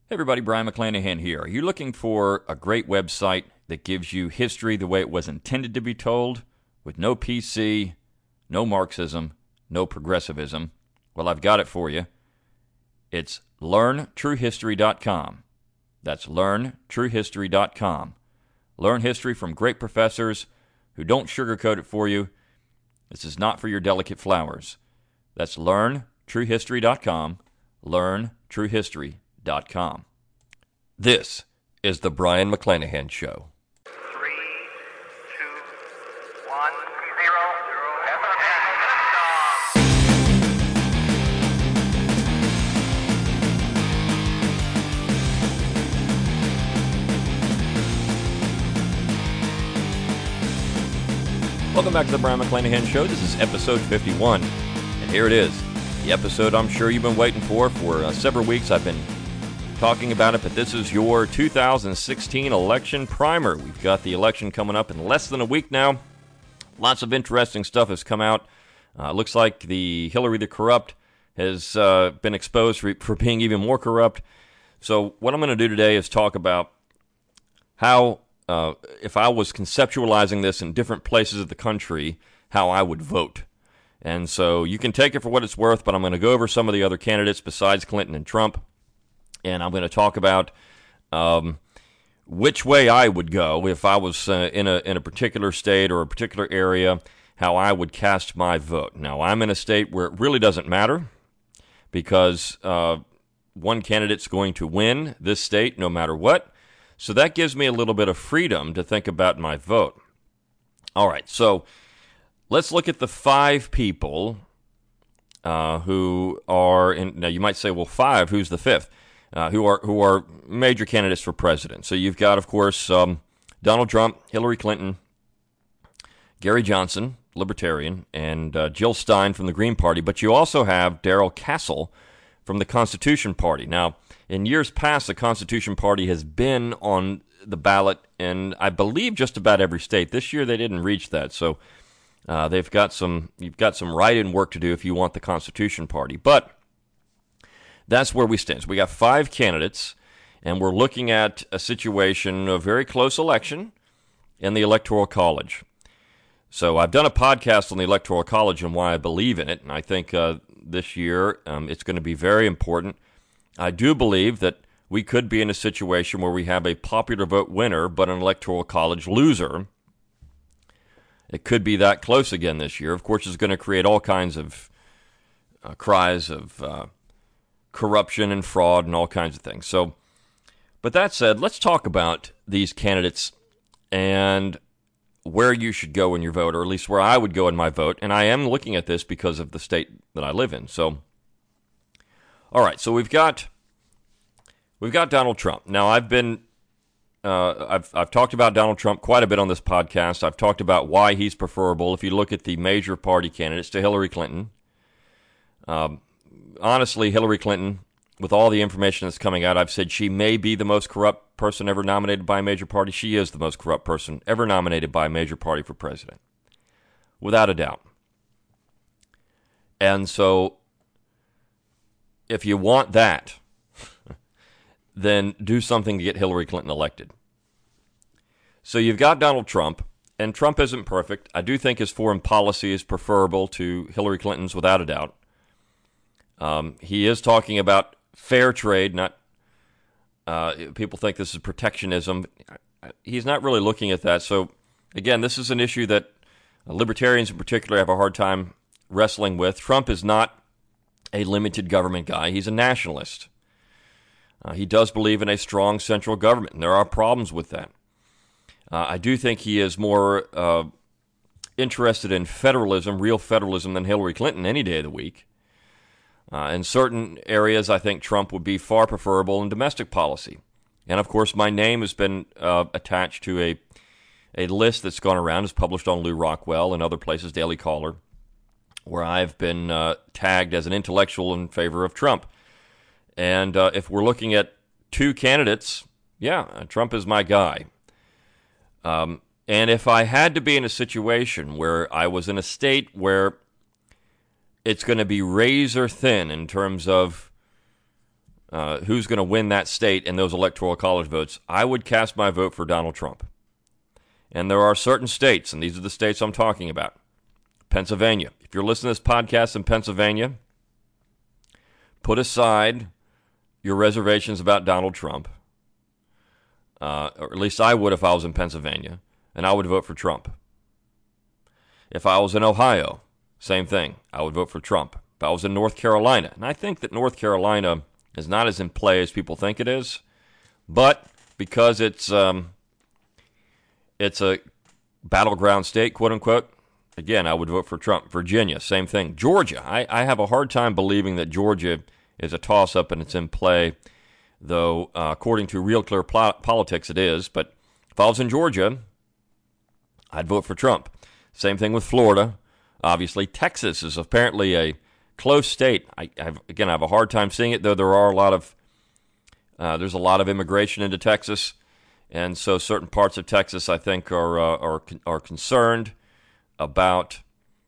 Hey everybody, Brian McClanahan here. Are you looking for a great website that gives you history the way it was intended to be told, with no PC, no Marxism, no progressivism? Well, I've got it for you. It's LearnTrueHistory.com. That's LearnTrueHistory.com. Learn history from great professors who don't sugarcoat it for you. This is not for your delicate flowers. That's LearnTrueHistory.com. LearnTrueHistory.com. This is the Brian McClanahan Show. 3, 2, 1, 0. Welcome back to the Brian McClanahan Show. This is episode 51, and here it is. The episode I'm sure you've been waiting for several weeks. I've been talking about it, but this is your 2016 election primer. We've got the election coming up in less than a week now. Lots of interesting stuff has come out. Looks like the Hillary the Corrupt has been exposed for being even more corrupt. So what I'm going to do today is talk about how, if I was conceptualizing this in different places of the country, how I would vote. And so you can take it for what it's worth, but I'm going to go over some of the other candidates besides Clinton and Trump. And I'm going to talk about which way I would go if I was in a particular state or a particular area, how I would cast my vote. Now, I'm in a state where it really doesn't matter because one candidate's going to win this state no matter what. So that gives me a little bit of freedom to think about my vote. All right, so let's look at the 5 people who are in. Now, you might say, well, 5, who's the 5th? Who are major candidates for president. So you've got, of course, Donald Trump, Hillary Clinton, Gary Johnson, Libertarian, and Jill Stein from the Green Party. But you also have Darrell Castle from the Constitution Party. Now, in years past, the Constitution Party has been on the ballot in, I believe, just about every state. This year, they didn't reach that. So you've got some write-in work to do if you want the Constitution Party. But that's where we stand. So we got 5 candidates, and we're looking at a situation, a very close election in the Electoral College. So I've done a podcast on the Electoral College and why I believe in it, and I think this year it's going to be very important. I do believe that we could be in a situation where we have a popular vote winner but an Electoral College loser. It could be that close again this year. Of course, it's going to create all kinds of cries of corruption and fraud and all kinds of things. So, but that said, let's talk about these candidates and where you should go in your vote, or at least where I would go in my vote. And I am looking at this because of the state that I live in. So, all right. So we've got Donald Trump. Now, I've talked about Donald Trump quite a bit on this podcast. I've talked about why he's preferable if you look at the major party candidates to Hillary Clinton. Honestly, Hillary Clinton, with all the information that's coming out, I've said she may be the most corrupt person ever nominated by a major party. She is the most corrupt person ever nominated by a major party for president, without a doubt. And so, if you want that, then do something to get Hillary Clinton elected. So you've got Donald Trump, and Trump isn't perfect. I do think his foreign policy is preferable to Hillary Clinton's, without a doubt. He is talking about fair trade, not people think this is protectionism. He's not really looking at that. So, again, this is an issue that libertarians in particular have a hard time wrestling with. Trump is not a limited government guy. He's a nationalist. He does believe in a strong central government, and there are problems with that. I do think he is more interested in federalism, real federalism, than Hillary Clinton any day of the week. In certain areas, I think Trump would be far preferable in domestic policy. And, of course, my name has been attached to a list that's gone around, is published on Lew Rockwell and other places, Daily Caller, where I've been tagged as an intellectual in favor of Trump. And if we're looking at 2 candidates, Trump is my guy. And if I had to be in a situation where I was in a state where it's going to be razor thin in terms of who's going to win that state and those electoral college votes, I would cast my vote for Donald Trump. And there are certain states, and these are the states I'm talking about. Pennsylvania. If you're listening to this podcast in Pennsylvania, put aside your reservations about Donald Trump, or at least I would if I was in Pennsylvania, and I would vote for Trump. If I was in Ohio, same thing. I would vote for Trump. If I was in North Carolina, and I think that North Carolina is not as in play as people think it is, but because it's a battleground state, quote unquote, again, I would vote for Trump. Virginia, same thing. Georgia, I have a hard time believing that Georgia is a toss-up and it's in play, though according to Real Clear Politics it is. But if I was in Georgia, I'd vote for Trump. Same thing with Florida. Obviously, Texas is apparently a close state. I have a hard time seeing it, though there are there's a lot of immigration into Texas, and so certain parts of Texas I think are concerned about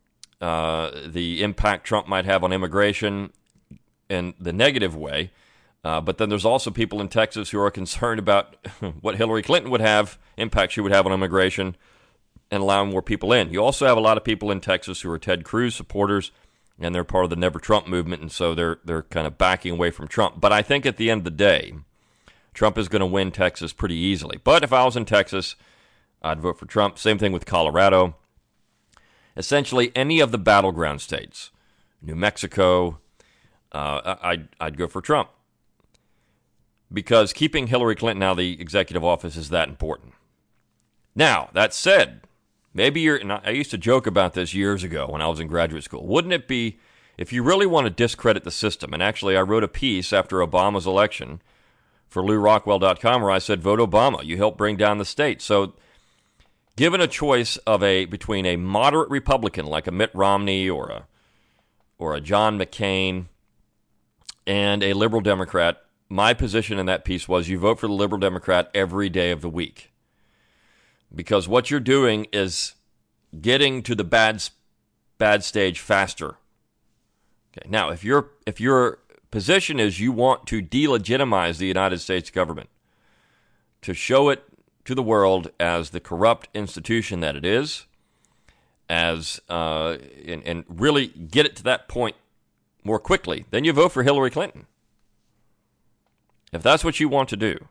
the impact Trump might have on immigration in the negative way. But then there's also people in Texas who are concerned about what Hillary Clinton would have, impact she would have on immigration and allowing more people in. You also have a lot of people in Texas who are Ted Cruz supporters, and they're part of the Never Trump movement, and so they're kind of backing away from Trump. But I think at the end of the day, Trump is going to win Texas pretty easily. But if I was in Texas, I'd vote for Trump. Same thing with Colorado. Essentially, any of the battleground states, New Mexico, I'd go for Trump. Because keeping Hillary Clinton out of the executive office is that important. Now, that said, and I used to joke about this years ago when I was in graduate school. Wouldn't it be, if you really want to discredit the system, and actually I wrote a piece after Obama's election for LewRockwell.com where I said, vote Obama. You helped bring down the state. So given a choice between a moderate Republican like a Mitt Romney or a John McCain and a liberal Democrat, my position in that piece was you vote for the liberal Democrat every day of the week. Because what you're doing is getting to the bad stage faster. Okay. Now, if your position is you want to delegitimize the United States government, to show it to the world as the corrupt institution that it is, and really get it to that point more quickly, then you vote for Hillary Clinton. If that's what you want to do.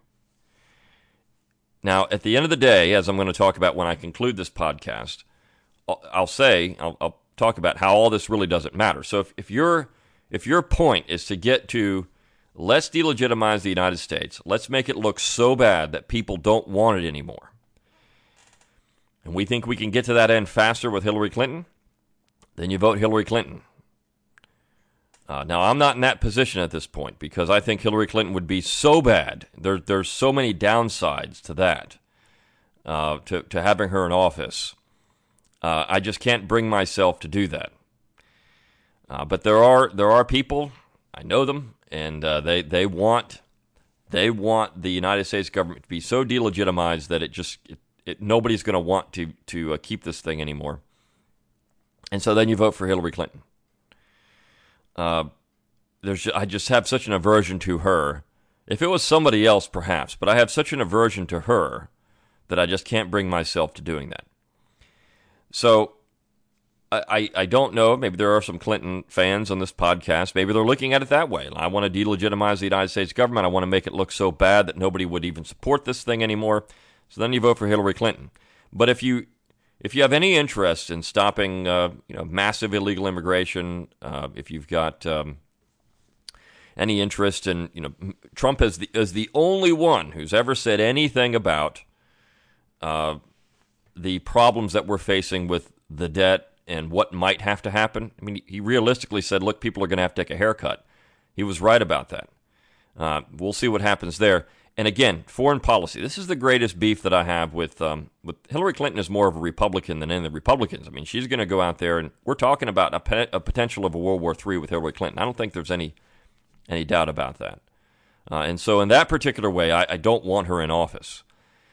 Now, at the end of the day, as I'm going to talk about when I conclude this podcast, I'll talk about how all this really doesn't matter. So if your point is to get to let's delegitimize the United States, let's make it look so bad that people don't want it anymore, and we think we can get to that end faster with Hillary Clinton, then you vote Hillary Clinton. Now, I'm not in that position at this point because I think Hillary Clinton would be so bad. There's so many downsides to that, to having her in office. I just can't bring myself to do that. But there are people, I know them, and they want the United States government to be so delegitimized that nobody's going to want to keep this thing anymore. And so then you vote for Hillary Clinton. I just have such an aversion to her. If it was somebody else, perhaps, but I have such an aversion to her that I just can't bring myself to doing that. So I don't know. Maybe there are some Clinton fans on this podcast. Maybe they're looking at it that way. I want to delegitimize the United States government. I want to make it look so bad that nobody would even support this thing anymore. So then you vote for Hillary Clinton. But if you have any interest in stopping massive illegal immigration, if you've got any interest in Trump is the only one who's ever said anything about the problems that we're facing with the debt and what might have to happen. I mean, he realistically said, look, people are going to have to take a haircut. He was right about that. We'll see what happens there. And again, foreign policy. This is the greatest beef that I have with Hillary Clinton is more of a Republican than any of the Republicans. I mean, she's going to go out there, and we're talking about a potential of a World War III with Hillary Clinton. I don't think there's any doubt about that. And so in that particular way, I don't want her in office.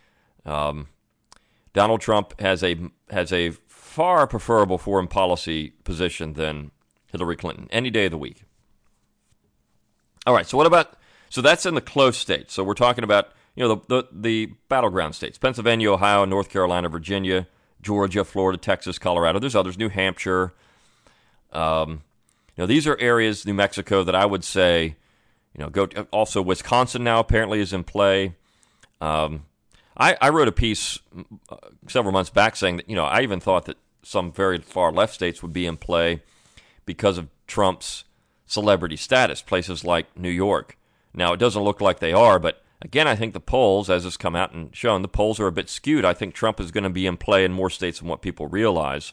Donald Trump has a far preferable foreign policy position than Hillary Clinton any day of the week. All right, so what about So that's in the close states. So we're talking about, the battleground states: Pennsylvania, Ohio, North Carolina, Virginia, Georgia, Florida, Texas, Colorado. There's others, New Hampshire. These are areas, New Mexico, that I would say, also Wisconsin now apparently is in play. I wrote a piece several months back saying that, I even thought that some very far left states would be in play because of Trump's celebrity status, places like New York. Now, it doesn't look like they are, but again, I think the polls, as has come out and shown, the polls are a bit skewed. I think Trump is going to be in play in more states than what people realize.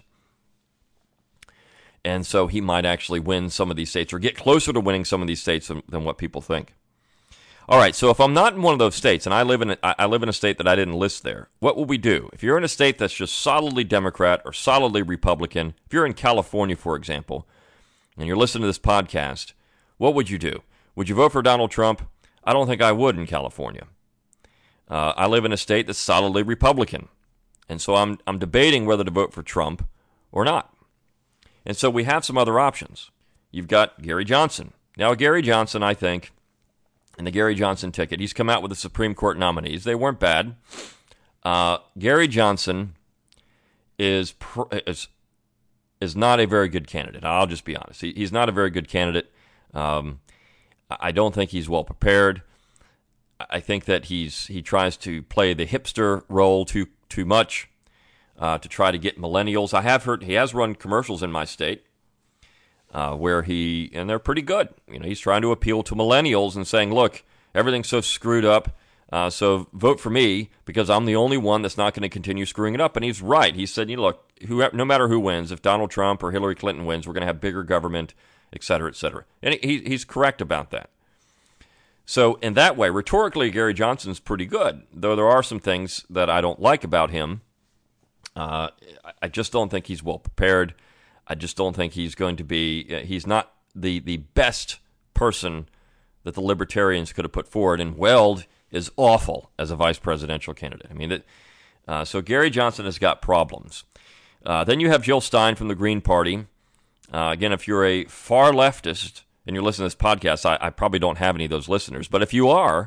And so he might actually win some of these states or get closer to winning some of these states than what people think. All right, so if I'm not in one of those states, and I live in a state that I didn't list there, what will we do? If you're in a state that's just solidly Democrat or solidly Republican, if you're in California, for example, and you're listening to this podcast, what would you do? Would you vote for Donald Trump? I don't think I would in California. I live in a state that's solidly Republican, and so I'm debating whether to vote for Trump or not. And so we have some other options. You've got Gary Johnson. Now, Gary Johnson, I think, and the Gary Johnson ticket, he's come out with the Supreme Court nominees. They weren't bad. Gary Johnson is not a very good candidate. I'll just be honest. He's not a very good candidate. I don't think he's well prepared. I think that he tries to play the hipster role too much to try to get millennials. I have heard he has run commercials in my state where and they're pretty good. He's trying to appeal to millennials and saying, look, everything's so screwed up, so vote for me because I'm the only one that's not going to continue screwing it up. And he's right. He said, look, no matter who wins, if Donald Trump or Hillary Clinton wins, we're going to have bigger government, et cetera, et cetera. And he's correct about that. So in that way, rhetorically, Gary Johnson's pretty good, though there are some things that I don't like about him. I just don't think he's well prepared. I just don't think he's going to be, he's not the best person that the libertarians could have put forward. And Weld is awful as a vice presidential candidate. So Gary Johnson has got problems. Then you have Jill Stein from the Green Party. Again, if you're a far leftist and you're listening to this podcast, I probably don't have any of those listeners. But if you are,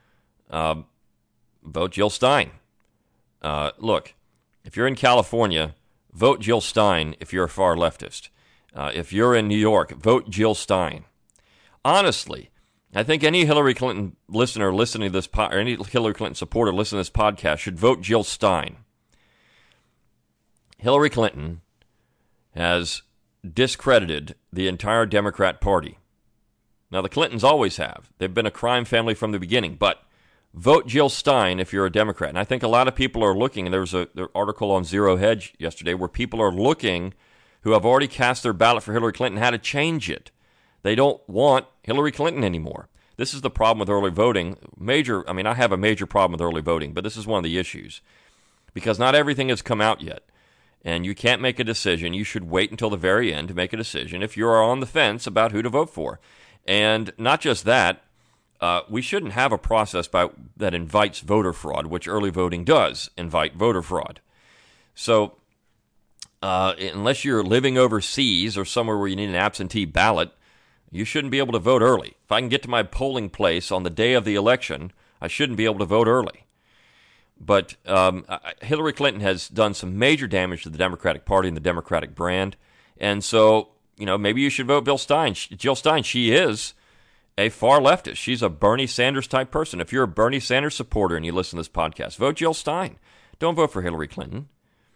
vote Jill Stein. Look, if you're in California, vote Jill Stein if you're a far leftist. If you're in New York, vote Jill Stein. Honestly, I think any Hillary Clinton listener listening to this or any Hillary Clinton supporter listening to this podcast should vote Jill Stein. Hillary Clinton has discredited the entire Democrat Party. Now, the Clintons always have. They've been a crime family from the beginning, but vote Jill Stein if you're a Democrat. And I think a lot of people are looking, and there was an article on Zero Hedge yesterday where people are looking who have already cast their ballot for Hillary Clinton how to change it. They don't want Hillary Clinton anymore. This is the problem with early voting. I have a major problem with early voting, but this is one of the issues. Because not everything has come out yet. And you can't make a decision. You should wait until the very end to make a decision if you are on the fence about who to vote for. And not just that, we shouldn't have a process that invites voter fraud, which early voting does invite voter fraud. So unless you're living overseas or somewhere where you need an absentee ballot, you shouldn't be able to vote early. If I can get to my polling place on the day of the election, I shouldn't be able to vote early. But Hillary Clinton has done some major damage to the Democratic Party and the Democratic brand. And so, maybe you should vote Jill Stein. She is a far leftist. She's a Bernie Sanders type person. If you're a Bernie Sanders supporter and you listen to this podcast, vote Jill Stein. Don't vote for Hillary Clinton.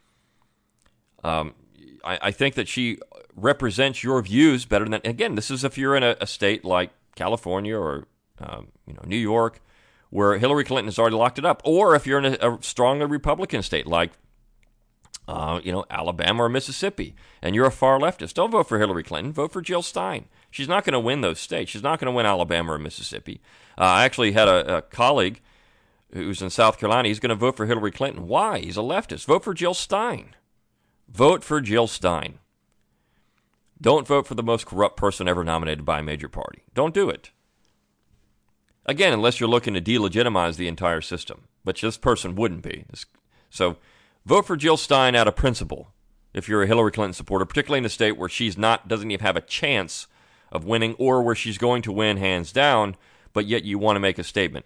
I think that she represents your views better than, again, this is if you're in a state like California or New York, where Hillary Clinton has already locked it up, or if you're in a strongly Republican state like Alabama or Mississippi, and you're a far leftist, don't vote for Hillary Clinton. Vote for Jill Stein. She's not going to win those states. She's not going to win Alabama or Mississippi. I actually had a colleague who's in South Carolina. He's going to vote for Hillary Clinton. Why? He's a leftist. Vote for Jill Stein. Vote for Jill Stein. Don't vote for the most corrupt person ever nominated by a major party. Don't do it. Again, unless you're looking to delegitimize the entire system, which this person wouldn't be. So vote for Jill Stein out of principle if you're a Hillary Clinton supporter, particularly in a state where doesn't even have a chance of winning or where she's going to win hands down, but yet you want to make a statement.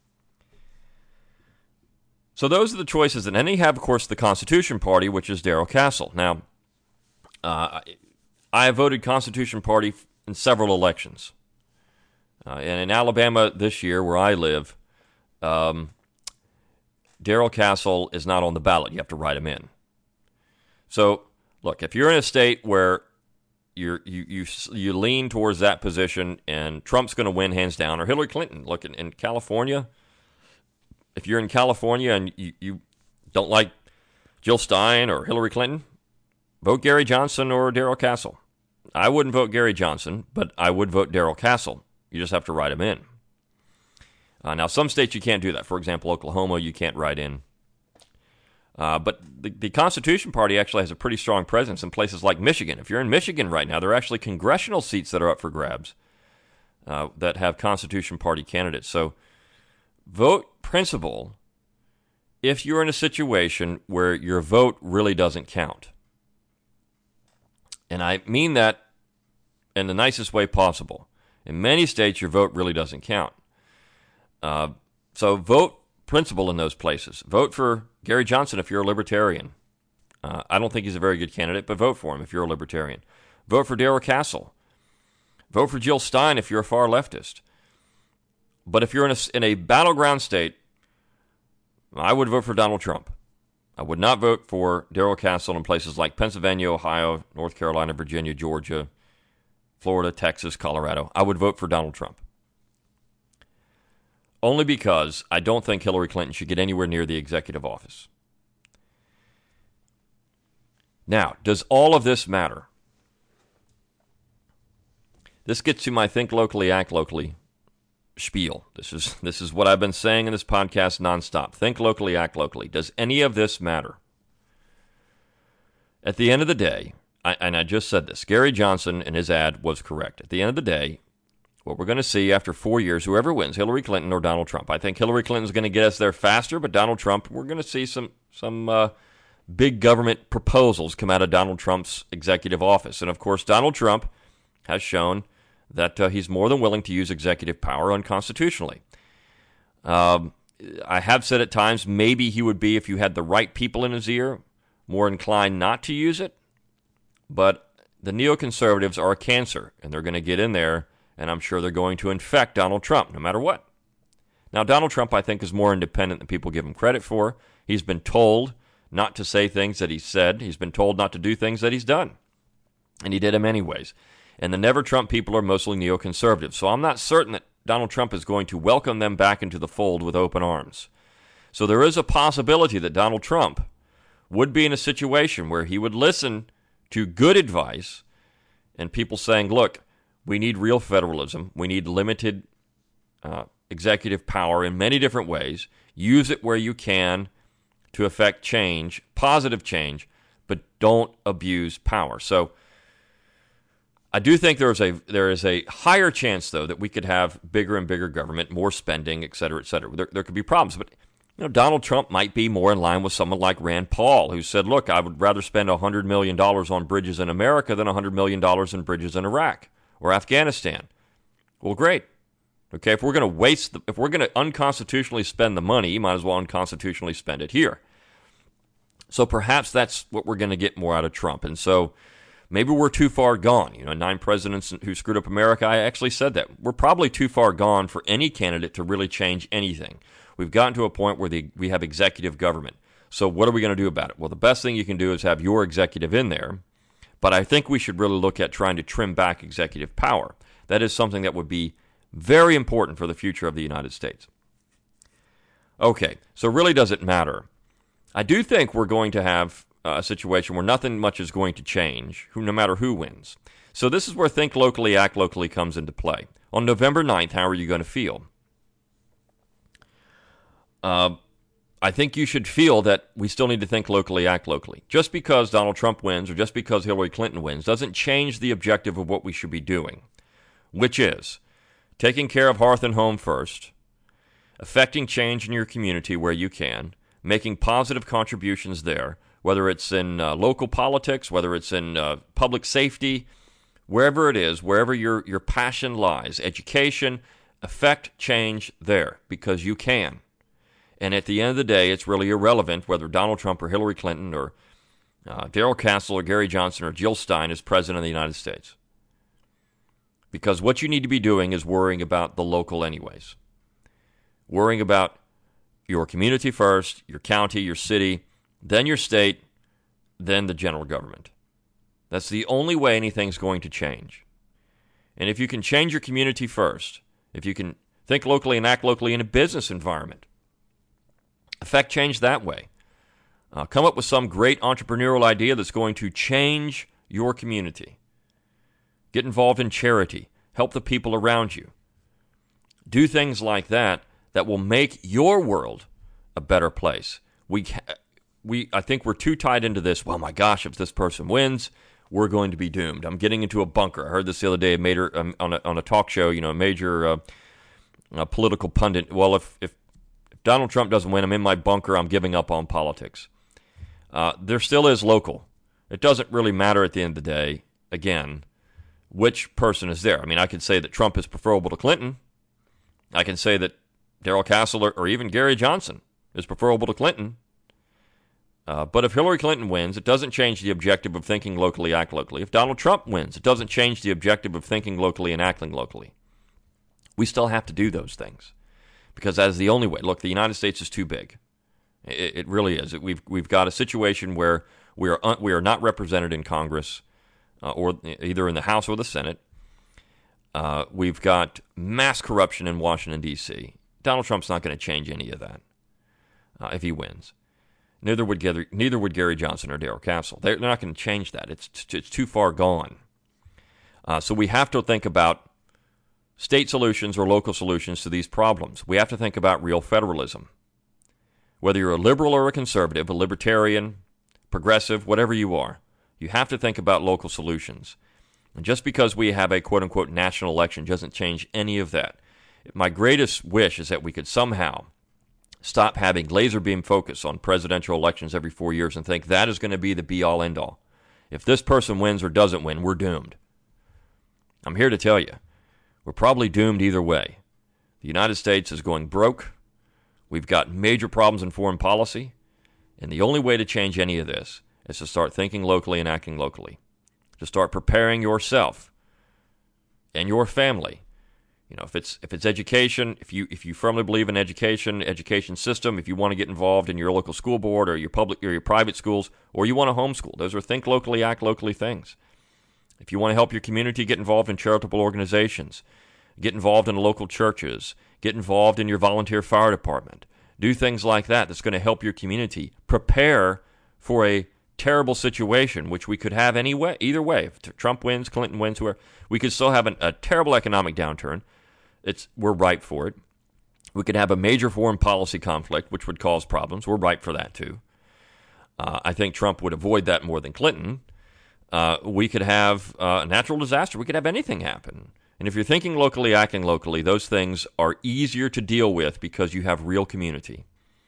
So those are the choices. And then you have, of course, the Constitution Party, which is Darrell Castle. Now, I have voted Constitution Party in several elections. And in Alabama this year, where I live, Darrell Castle is not on the ballot. You have to write him in. So, look, if you're in a state where you lean towards that position and Trump's going to win hands down, or Hillary Clinton, look, in California, if you're in California and you don't like Jill Stein or Hillary Clinton, vote Gary Johnson or Darrell Castle. I wouldn't vote Gary Johnson, but I would vote Darrell Castle. You just have to write him in. Now, some states you can't do that. For example, Oklahoma, you can't write in. But the Constitution Party actually has a pretty strong presence in places like Michigan. If you're in Michigan right now, there are actually congressional seats that are up for grabs that have Constitution Party candidates. So vote principle if you're in a situation where your vote really doesn't count. And I mean that in the nicest way possible. In many states, your vote really doesn't count. So vote principle in those places. Vote for Gary Johnson if you're a libertarian. I don't think he's a very good candidate, but vote for him if you're a libertarian. Vote for Darrell Castle. Vote for Jill Stein if you're a far leftist. But if you're in a battleground state, I would vote for Donald Trump. I would not vote for Darrell Castle in places like Pennsylvania, Ohio, North Carolina, Virginia, Georgia, Florida, Texas, Colorado. I would vote for Donald Trump. Only because I don't think Hillary Clinton should get anywhere near the executive office. Now, does all of this matter? This gets to my think locally, act locally spiel. This is what I've been saying in this podcast nonstop. Think locally, act locally. Does any of this matter? At the end of the day, I just said this, Gary Johnson in his ad was correct. At the end of the day, what we're going to see after 4 years, whoever wins, Hillary Clinton or Donald Trump. I think Hillary Clinton's going to get us there faster, but Donald Trump, we're going to see some big government proposals come out of Donald Trump's executive office. And of course, Donald Trump has shown that he's more than willing to use executive power unconstitutionally. I have said at times maybe he would be, if you had the right people in his ear, more inclined not to use it. But the neoconservatives are a cancer, and they're going to get in there, and I'm sure they're going to infect Donald Trump, no matter what. Now, Donald Trump, I think, is more independent than people give him credit for. He's been told not to say things that he said. He's been told not to do things that he's done. And he did them anyways. And the Never Trump people are mostly neoconservatives. So I'm not certain that Donald Trump is going to welcome them back into the fold with open arms. So there is a possibility that Donald Trump would be in a situation where he would listen to good advice and people saying, look, we need real federalism. We need limited executive power in many different ways. Use it where you can to affect change, positive change, but don't abuse power. So I do think there is a higher chance, though, that we could have bigger and bigger government, more spending, et cetera, et cetera. There could be problems, but Donald Trump might be more in line with someone like Rand Paul, who said, look, I would rather spend $100 million on bridges in America than $100 million in bridges in Iraq or Afghanistan. Well, great. Okay, if we're going to unconstitutionally spend the money, you might as well unconstitutionally spend it here. So perhaps that's what we're going to get more out of Trump. And so maybe we're too far gone. 9 presidents who screwed up America, I actually said that. We're probably too far gone for any candidate to really change anything. We've gotten to a point where we have executive government. So what are we going to do about it? Well, the best thing you can do is have your executive in there. But I think we should really look at trying to trim back executive power. That is something that would be very important for the future of the United States. Okay, so really does it matter? I do think we're going to have a situation where nothing much is going to change, no matter who wins. So this is where think locally, act locally comes into play. On November 9th, how are you going to feel? I think you should feel that we still need to think locally, act locally. Just because Donald Trump wins or just because Hillary Clinton wins doesn't change the objective of what we should be doing, which is taking care of hearth and home first, affecting change in your community where you can, making positive contributions there, whether it's in local politics, whether it's in public safety, wherever it is, wherever your passion lies, education, Affect change there, because you can. And at the end of the day, it's really irrelevant whether Donald Trump or Hillary Clinton or Darrell Castle or Gary Johnson or Jill Stein is president of the United States. Because what you need to be doing is worrying about the local anyways. Worrying about your community first, your county, your city, then your state, then the general government. That's the only way anything's going to change. And if you can change your community first, if you can think locally and act locally in a business environment, affect change that way. Come up with some great entrepreneurial idea that's going to change your community. Get involved in charity. Help the people around you. Do things like that that will make your world a better place. I think we're too tied into this. Well, my gosh, if this person wins, we're going to be doomed. I'm getting into a bunker. I heard this the other day on a talk show, a major political pundit. Well, if Donald Trump doesn't win, I'm in my bunker. I'm giving up on politics. There still is local. It doesn't really matter at the end of the day, again, which person is there. I mean, I could say that Trump is preferable to Clinton. I can say that Darrell Castle or even Gary Johnson is preferable to Clinton. But if Hillary Clinton wins, it doesn't change the objective of thinking locally, act locally. If Donald Trump wins, it doesn't change the objective of thinking locally and acting locally. We still have to do those things because that is the only way. Look, the United States is too big. It really is. We've got a situation where we are not represented in Congress or either in the House or the Senate. We've got mass corruption in Washington, D.C. Donald Trump's not going to change any of that if he wins. Neither would Gary Johnson or Darrell Castle. They're not going to change that. It's too far gone. So we have to think about state solutions or local solutions to these problems. We have to think about real federalism. Whether you're a liberal or a conservative, a libertarian, progressive, whatever you are, you have to think about local solutions. And just because we have a quote-unquote national election doesn't change any of that. My greatest wish is that we could somehow stop having laser beam focus on presidential elections every 4 years and think that is going to be the be-all, end-all. If this person wins or doesn't win, we're doomed. I'm here to tell you, we're probably doomed either way. The United States is going broke. We've got major problems in foreign policy. And the only way to change any of this is to start thinking locally and acting locally. To start preparing yourself and your family. If it's education, if you firmly believe in education system, if you want to get involved in your local school board or your public or your private schools, or you want to homeschool, those are think locally, act locally things. If you want to help your community, get involved in charitable organizations, get involved in local churches, get involved in your volunteer fire department. Do things like that that's going to help your community prepare for a terrible situation, which we could have anyway. Either way, if Trump wins, Clinton wins, whoever, we could still have a terrible economic downturn. We're ripe for it. We could have a major foreign policy conflict, which would cause problems. We're ripe for that too. I think Trump would avoid that more than Clinton. We could have a natural disaster. We could have anything happen. And if you're thinking locally, acting locally, those things are easier to deal with because you have real community.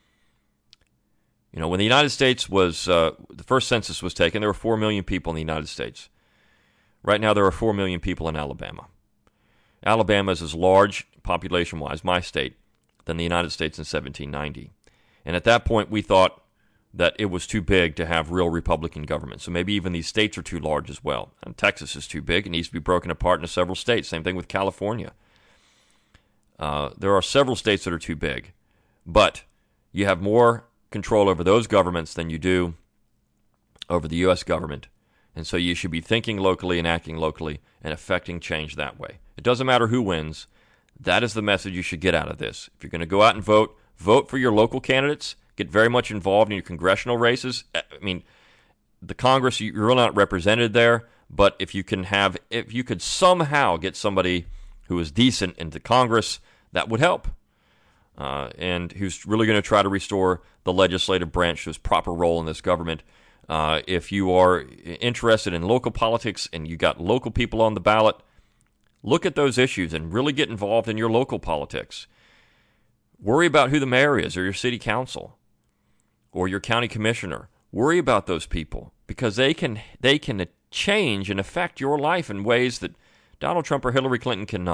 When the United States was, the first census was taken, there were 4 million people in the United States. Right now, there are 4 million people in Alabama. Alabama is as large, population-wise, my state, than the United States in 1790. And at that point, we thought that it was too big to have real Republican government. So maybe even these states are too large as well. And Texas is too big. It needs to be broken apart into several states. Same thing with California. There are several states that are too big. But you have more control over those governments than you do over the U.S. government. And so you should be thinking locally and acting locally and affecting change that way. It doesn't matter who wins. That is the message you should get out of this. If you're going to go out and vote, vote for your local candidates. Get very much involved in your congressional races. I mean, the Congress, you're really not represented there, but if you could somehow get somebody who is decent into Congress, that would help. And who's really going to try to restore the legislative branch to its proper role in this government. If you are interested in local politics and you got local people on the ballot, look at those issues and really get involved in your local politics. Worry about who the mayor is or your city council or your county commissioner. Worry about those people because they can change and affect your life in ways that Donald Trump or Hillary Clinton cannot.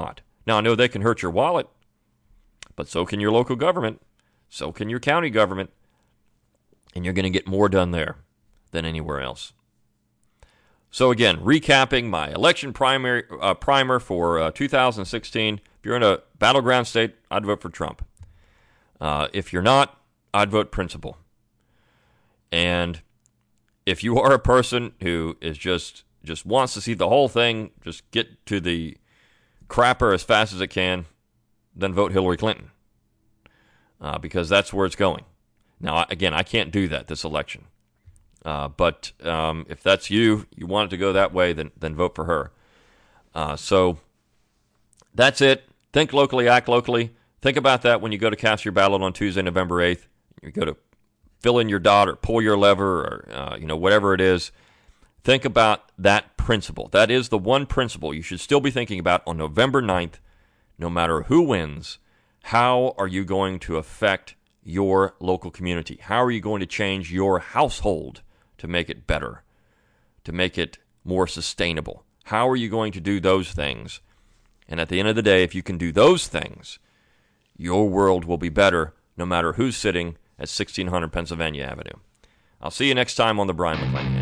Now, I know they can hurt your wallet, but so can your local government, so can your county government, and you're going to get more done there than anywhere else. So again, recapping my election primer for 2016. If you're in a battleground state, I'd vote for Trump. If you're not, I'd vote principle. And if you are a person who is just wants to see the whole thing, just get to the crapper as fast as it can, then vote Hillary Clinton. Because that's where it's going. Now, again, I can't do that this election. But if that's you want it to go that way, then vote for her. So that's it. Think locally, act locally. Think about that when you go to cast your ballot on Tuesday, November 8th. You go to fill in your dot or pull your lever or whatever it is. Think about that principle. That is the one principle you should still be thinking about on November 9th. No matter who wins, how are you going to affect your local community? How are you going to change your household to make it better, to make it more sustainable? How are you going to do those things? And at the end of the day, if you can do those things, your world will be better no matter who's sitting at 1600 Pennsylvania Avenue. I'll see you next time on The Brian McClanahan